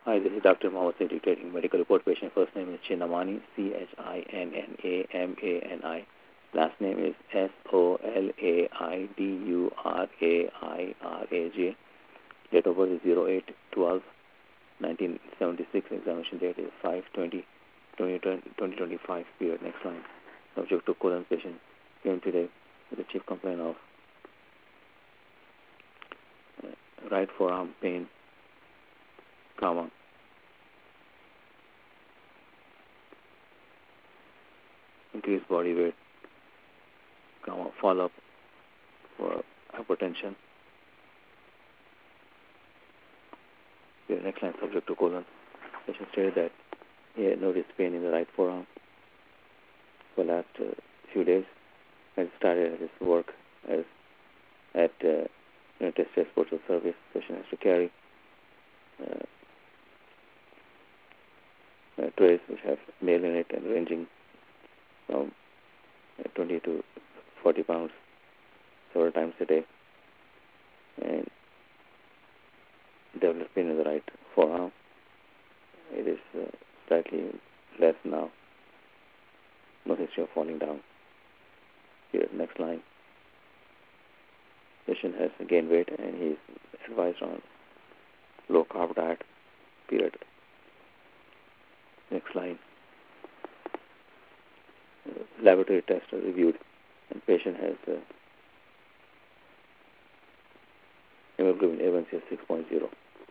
Hi, this is Dr. Mohammed Said, dictating medical report. Patient first name is Chinnamani, Chinnamani. Last name is Solaiduriraj. Date of birth is 08/12/1976. Examination date is 5/20/2025. Period. Next line. Subject to colon. Patient came today with a chief complaint of right forearm pain, comma, increased body weight, comma, follow-up for hypertension. Here, next line, subject to colon. Patient stated that he had noticed pain in the right forearm for the last few days and started his work at United States Postal Service. Patient has to carry trays which have mail in it and ranging from 20 to 40 pounds several times a day, and developed pain in the right forearm. It is slightly less now. No history of falling down. Here, next line. Patient has gained weight and he is advised on low carb diet. Period. Next line. Laboratory tests are reviewed, and patient has hemoglobin A1C of 6.0.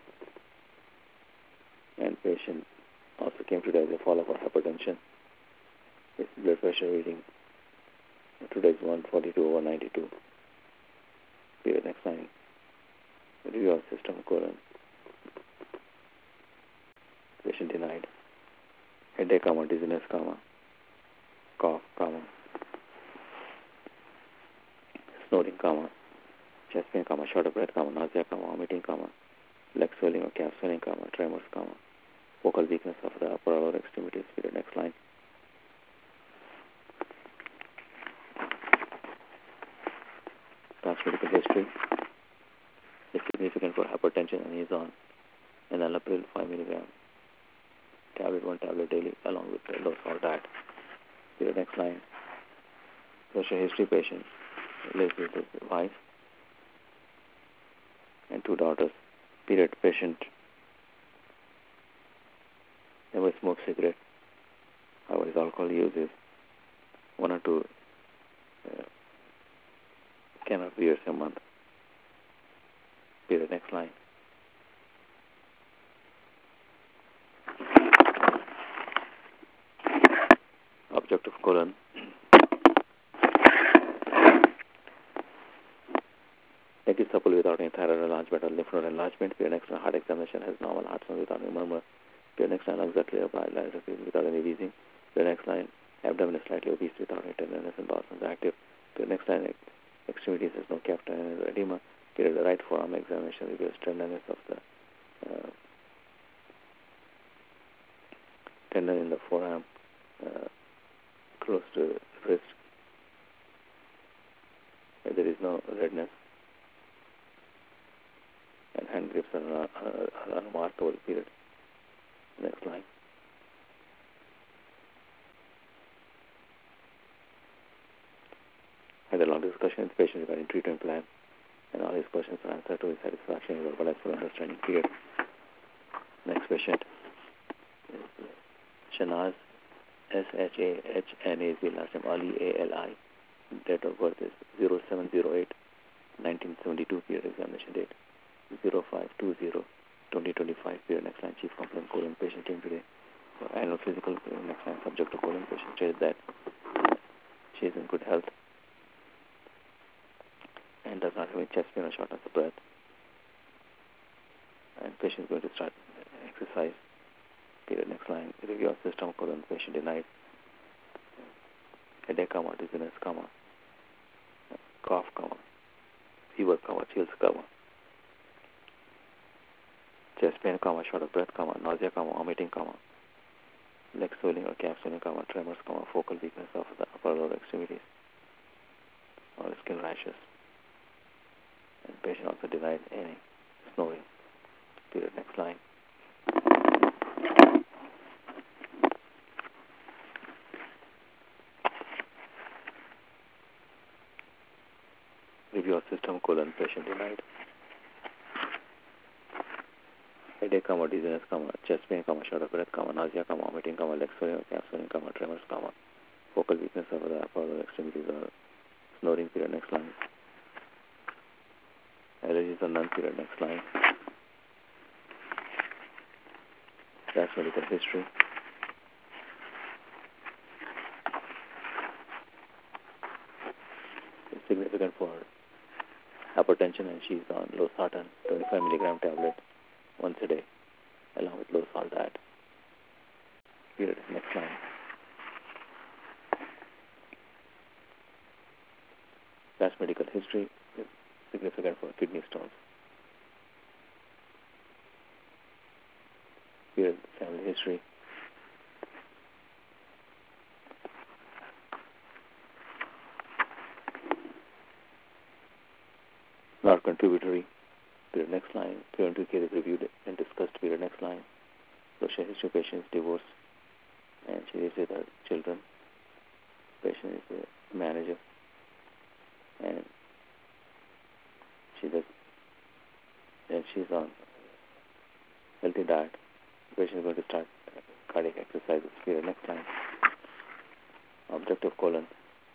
And patient also came today as a follow-up for hypertension. His blood pressure reading today is 142/92. Period. Next line. Review of system colon. Patient denied. Headache, comma, dizziness, comma, cough, comma, snoring, comma, chest pain, comma, short of breath, comma, nausea, comma, vomiting, comma, leg swelling or calf swelling, comma, tremors, comma, focal weakness of the upper or lower extremities. Period. Next line. Past medical history is significant for hypertension, and he is on enalapril 5 mg tablet, 1 tablet daily, along with low salt diet. Period. Next line. Social history. Patient lives with his wife and 2 daughters. Period. Patient never smokes cigarette. However, his alcohol use is 1 or 2 can of beers a month. Period. Next line. Object of colon. Leg is supple without any thyroid enlargement or lymph node enlargement. Period. Next line. Heart examination has normal heart sound without any murmur. Period. Next line. Lungs are clear, without any wheezing. Period. Next line. Abdomen is slightly obese without any tenderness, and bowel sounds active. Period. Next line. Extremities has no captain and edema. Period. The right forearm examination reveals tenderness of the tendon in the forearm close to wrist. There is no redness, and hand grips are unremarkable. Period. Next line. Had a long discussion with the patient regarding treatment plan, and all his questions were answered to his satisfaction and verbalized full understanding. Period. Next patient is Shanaz, Shahnaz, last name Ali, Ali. Date of birth is 07/08/1972. Period. Examination date 05/20/2025. Period. Next line. Chief complaint colon. Patient came today for annual physical. Next line. Subject to colon. Patient stated that she is in good health and does not have any chest pain or shortness of breath. And patient is going to start exercise. Period. Next line. Review of system colon. Patient denied. Headache, comma, dizziness, comma, cough, comma, fever, comma, chills, comma, chest pain, comma, short of breath, comma, nausea, comma, vomiting, comma, leg swelling or calf swelling, comma, tremors, comma, focal weakness of the upper or lower extremities, or skin rashes. And patient also denied any snoring. Period. Next line. system, patient denied. Headache, dizziness, chest pain, short of breath, nausea, vomiting, leg swelling, calf swelling, tremors, focal weakness over the upper extremities or snoring. Period. Next line. Allergies or none. Period. Next line. That's medical history. It's significant for hypertension, and she's on losartan 25 milligram tablet once a day, along with low salt diet. Period. Next line. That's medical history. It's significant for kidney stones. Period. Family history. Not contributory. Period. Next line. Preventive care is reviewed and discussed. Period. Next line. Social history. Patient is divorced, and she lives with her children. Patient is a manager, and she's on healthy diet. The patient is going to start cardiac exercises. Period. Next line. Objective colon.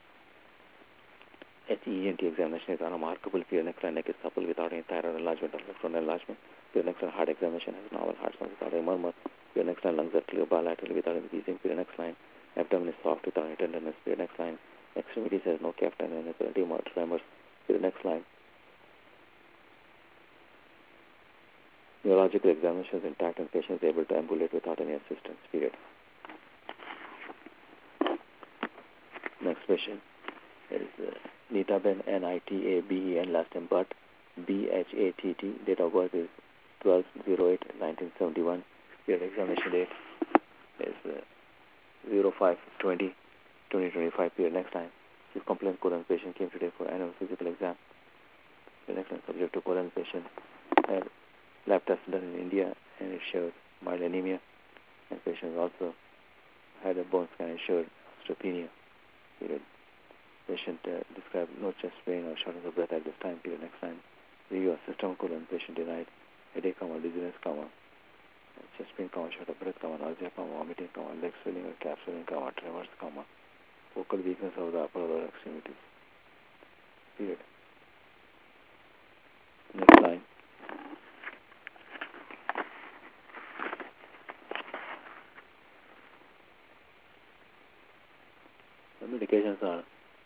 HENT examination is unremarkable. Period. Next line. Neck is supple without any thyroid enlargement or left enlargement. Period. Next line. Heart examination has normal heart sound without a murmur. Period. Next line. Lungs are clear bilaterally without any wheezing. Period. Next line. Abdomen is soft without any tenderness. Period. Next line. Extremities has no calf tenderness or edema or tremors. Period. Next line. Neurological examination is intact and patient is able to ambulate without any assistance. Period. Next patient is Nitaben, Nitaben, last name Butt, Bhatt. Date of birth is 12/08/1971. Period. Examination date is 05/20/2025. Period. Next time. Chief complaint colon patient came today for annual physical exam. The next line. Subject to colon patient had lab test done in India, and it showed mild anemia, and patient also had a bone scan and showed osteopenia. Period. Patient described no chest pain or shortness of breath at this time. Period. Next time. Review of system colon patient denied headache, dizziness, chest pain, short of breath, nausea, vomiting, leg swelling or calf swelling, tremors, focal weakness of the upper or lower extremities. Period. Next line. The medications are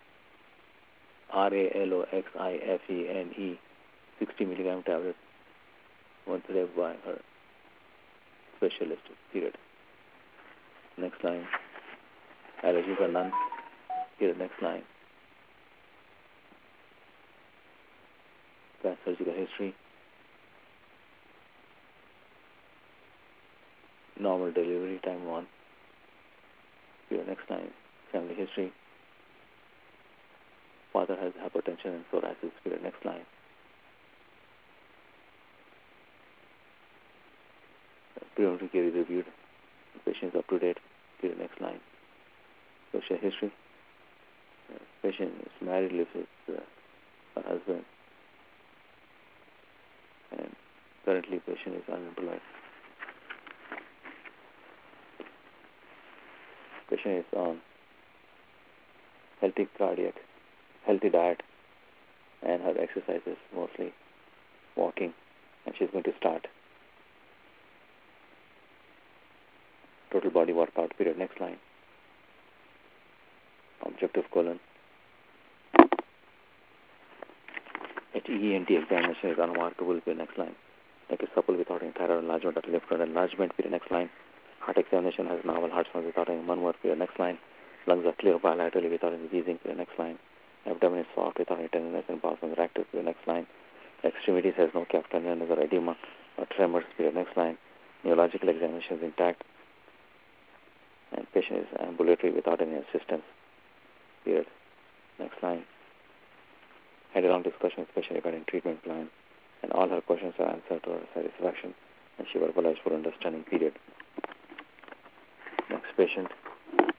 RALOXIFENE 60 milligram tablet once a day by her specialist. Period. Next line. Allergies are none. Period. Next line. Past surgical history. Normal delivery time 1. Period. Next line. Family history. Father has hypertension and psoriasis. Period. Next line. Preventive care is reviewed. The patient is up to date. Period. Next line. Social history. Patient is married, lives with her husband, and currently patient is unemployed. Patient is on healthy diet, and her exercise is mostly walking, and she's going to start total body workout. Period. Next line. Objective colon. HENT examination is unremarkable. Period. Next line. Neck is supple without any thyroid enlargement or lymph node enlargement. Period. Next line. Heart examination has normal heart sound without any murmur. Period. Next line. Lungs are clear bilaterally without any wheezing. Period. Next line. Abdomen is soft without any tenderness and bowel sounds active. Period. Next line. Extremities has no calf tenderness or edema or tremors. Period. Next line. Neurological examination is intact, and patient is ambulatory without any assistance. Period. Next line. Had a long discussion with patient regarding treatment plan, and all her questions are answered to her satisfaction, and she verbalized for understanding. Period. Next patient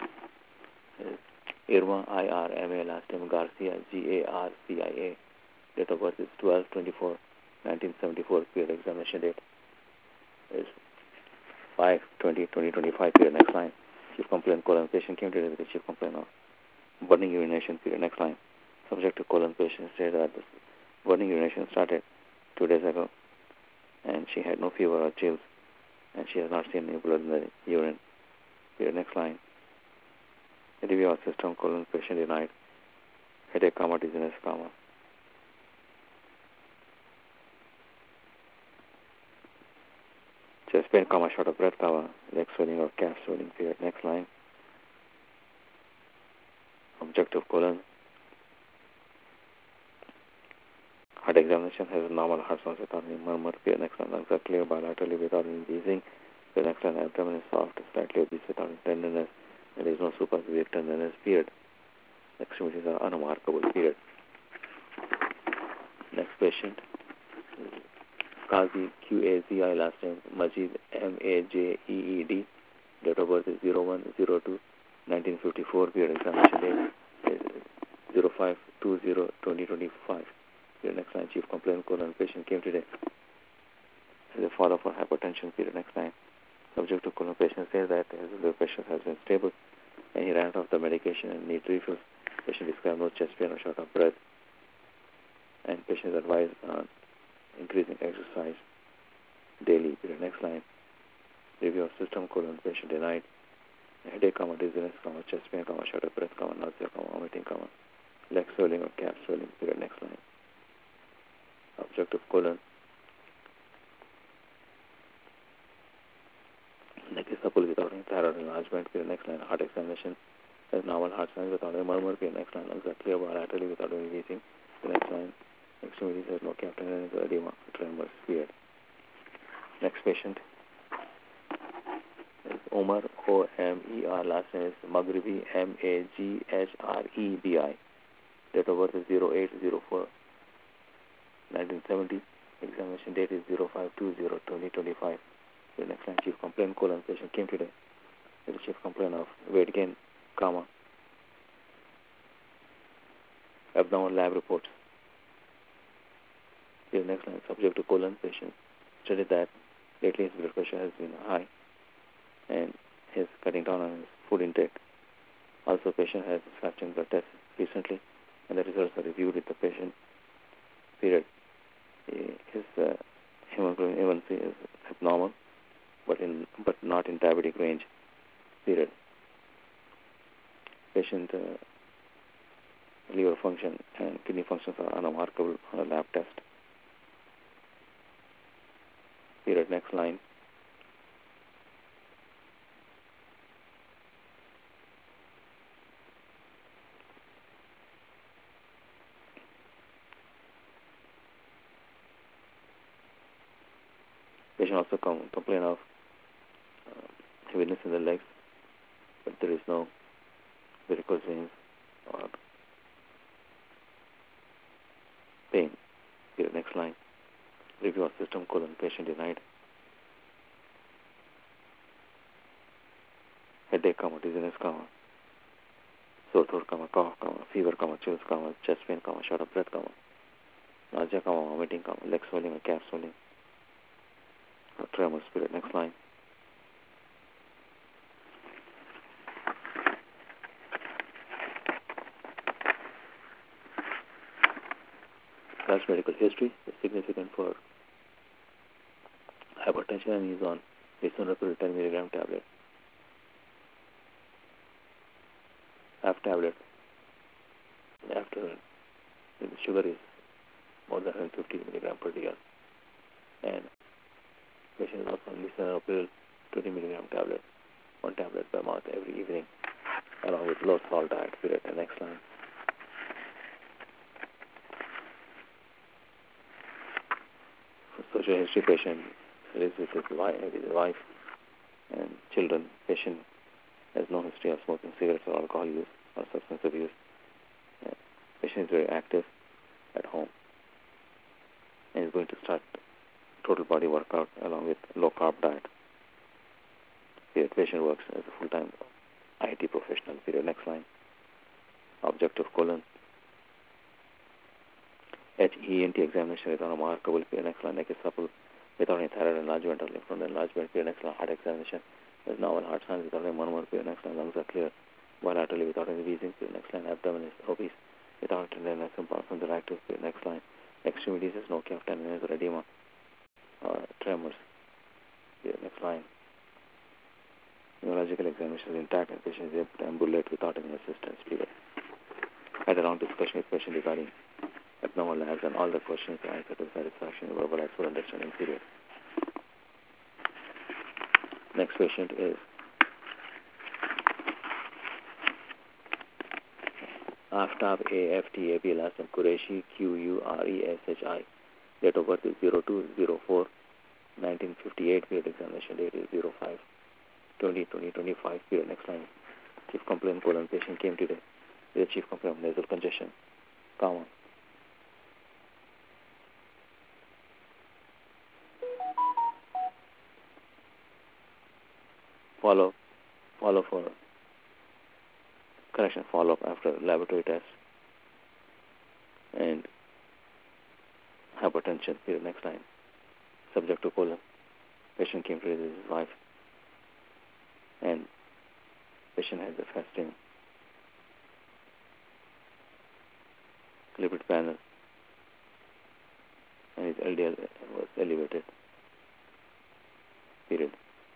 is Irma, IRMA, last name Garcia, GARCIA, Date of birth is 12/24/1974. Period examination date is 5/20/2025. Period. Next line. Chief complaint colon patient came today with the chief complaint of burning urination. Period. Next line. Subject to colon patient said that the burning urination started 2 days ago, and she had no fever or chills, and she has not seen any blood in the urine. Period. Next line. Review of system colon patient denied. Headache, comma, dizziness, comma. Chest pain, comma, short of breath, comma, leg swelling or calf swelling. Period. Next line. Objective colon. Heart examination has a normal heart sounds without any murmur. Period. Next line. Lungs are clear bilaterally without any wheezing. Period. Next line. Abdomen is soft, slightly obese without any tenderness. There is no superphysical tenderness. Period. Extremities are unremarkable. Period. Next patient. Qazi, Qazi, last name Majid, Majeed. Date of birth is 01/02/1954. Period. Examination date is 05/20/2025. Period. Next line. Chief complaint colon patient came today as a follow-up for hypertension. Period. Next line. Subject to colon patient says that his blood pressure has been stable and he ran out of the medication and needs refills. Patient described no chest pain or short of breath, and patient is advised on increasing exercise daily. Period. Next line. Review of system colon patient denied. Headache, comma, dizziness, comma, chest pain, comma, short of breath, comma, nausea, comma, vomiting, comma, leg swelling or calf swelling. Period. Next line. Objective colon. Neck is supple without any thyroid enlargement. Period. Next line. Heart examination has normal heart sounds without any murmur. Period. Next line. Lungs are clear bilaterally without any wheezing. Period. Next line. Extremities has no captain and edema, tremors. Period. Next patient is Omar, O-M-E-R. Last name is Maghribi, M-A-G-H-R-E-B-I. Date of birth is 08/04/1970. Examination date is 05/20/2025. The next line. Chief complaint colon patient came today with the chief complaint of weight gain, comma, abdominal lab reports. The next line. Subject to colon patient stated that lately his blood pressure has been high and is cutting down on his food intake. Also, patient has fasting blood test recently, and the results are reviewed with the patient. Period. His hemoglobin A1C is abnormal, but not in diabetic range. Period. Patient liver function and kidney functions are unremarkable on a lab test. Period. Next line. Patient also complain of heaviness in the legs, but there is no varicose veins or pain. Period. Next line. Review of system colon patient denied. Headache, comma, dizziness, comma, sore throat, comma, cough, comma, fever, comma, chills, comma, chest pain, comma, short of breath, comma, nausea, comma, vomiting, comma, leg swelling or calf swelling, or tremors. Period. Next line. Past medical history is significant for hypertension and is on lisinopril 10 milligram tablet. Half tablet after the sugar is more than 150 milligram per day, and patient is also on lisinopril 20 milligram tablet, one tablet per month every evening, along with low salt diet. Period. The next line. Social history patient lives with his wife and children. Patient has no history of smoking cigarettes or alcohol use or substance abuse. Patient is very active at home and is going to start total body workout along with low carb diet. Period. Patient works as a full-time IT professional. Period. Next line. Objective colon. HENT examination without a remarkable period excellent neck is supple without any thyroid enlargement or lymph node enlargement, period excellent heart examination with normal heart sounds without any murmur, period excellent lungs are clear bilaterally without any wheezing, period excellent abdomen is obese without tenderness and pulse are active, period excellent extremities is no calf tenderness or edema or tremors, period excellent neurological examination is intact and patient is able to ambulate without any assistance, period. Had a long discussion with patient regarding abnormal labs and all the questions are answered to satisfaction, verbal expert understanding, period. Next patient is Aftab AFTAB, last name Qureshi QURESHI. Date of birth is 02/04/1958. Period examination date is 05/20/2025. Period. Next line. Chief complaint colon patient came today with a chief complaint of nasal congestion, comma. Follow for correction, follow-up after laboratory test and hypertension, period. Next line. Subject to colon. Patient came to visit his wife and patient has a fasting lipid panel and his LDL was elevated, period.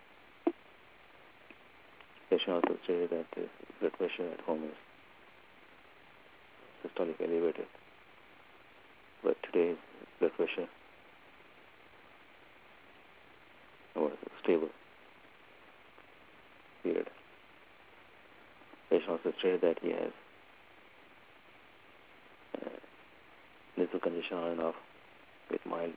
Patient also stated that his blood pressure at home is systolic elevated, but today his blood pressure was stable, period. Patient also stated that he has nasal congestion on and off with mild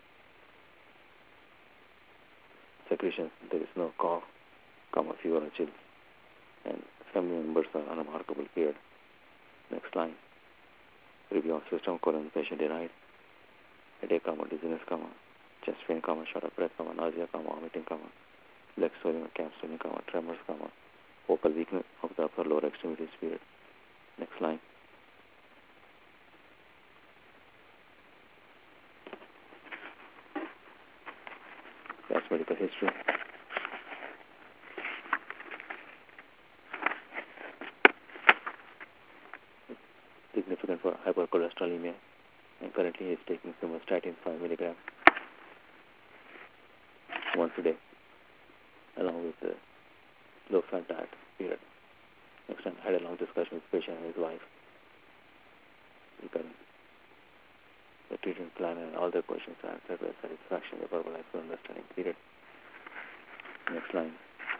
secretions. There is no cough, comma, fever or chills, and family members are unremarkable, period. Next line. Review of system colon patient denied headache, comma, dizziness, comma, chest pain, comma, short of breath, comma, nausea, comma, vomiting, comma, leg swelling or calf swelling, comma, tremors, comma, focal weakness of the upper lower extremities, period. Next line. That's medical history. Significant for hypercholesterolemia, and currently he is taking simvastatin 5 mg once a day along with a low-fat diet, period. Next time, I had a long discussion with the patient and his wife regarding the treatment plan and all their questions are answered with satisfaction, the verbal expert understanding, period. Next line.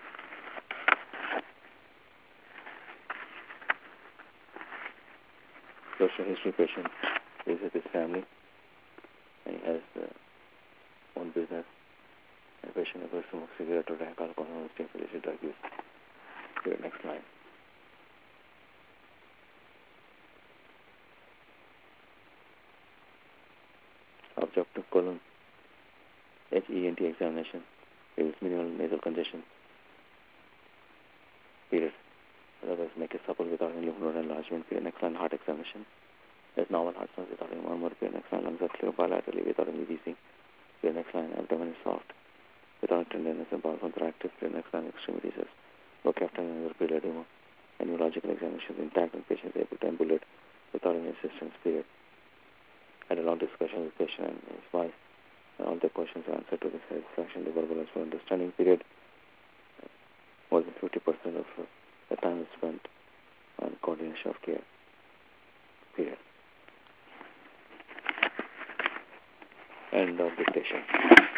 Social history patient lives with his family and he has own business. And the patient never smokes cigarette or drank alcohol or stay for illicit drug use. Period. Next line. Objective colon HENT examination reveals minimal nasal congestion, period. Otherwise make it supple without any lymph node enlargement, period. Next line. Heart examination. There's normal heart sounds without any murmur, period. Next line. Lungs are clear bilaterally without any wheezing, period. Next line. Abdomen is soft without tenderness and bowel are active, period. Next line. Extremities is low calf tenderness or period edema. And neurological examination is intact and patient is able to ambulate without any assistance, period. Had a long discussion with the patient and his wife, and all the questions are answered to the satisfaction, the verbal as well understanding, period. More than 50% of the time is spent on coordination of care, period. End of dictation.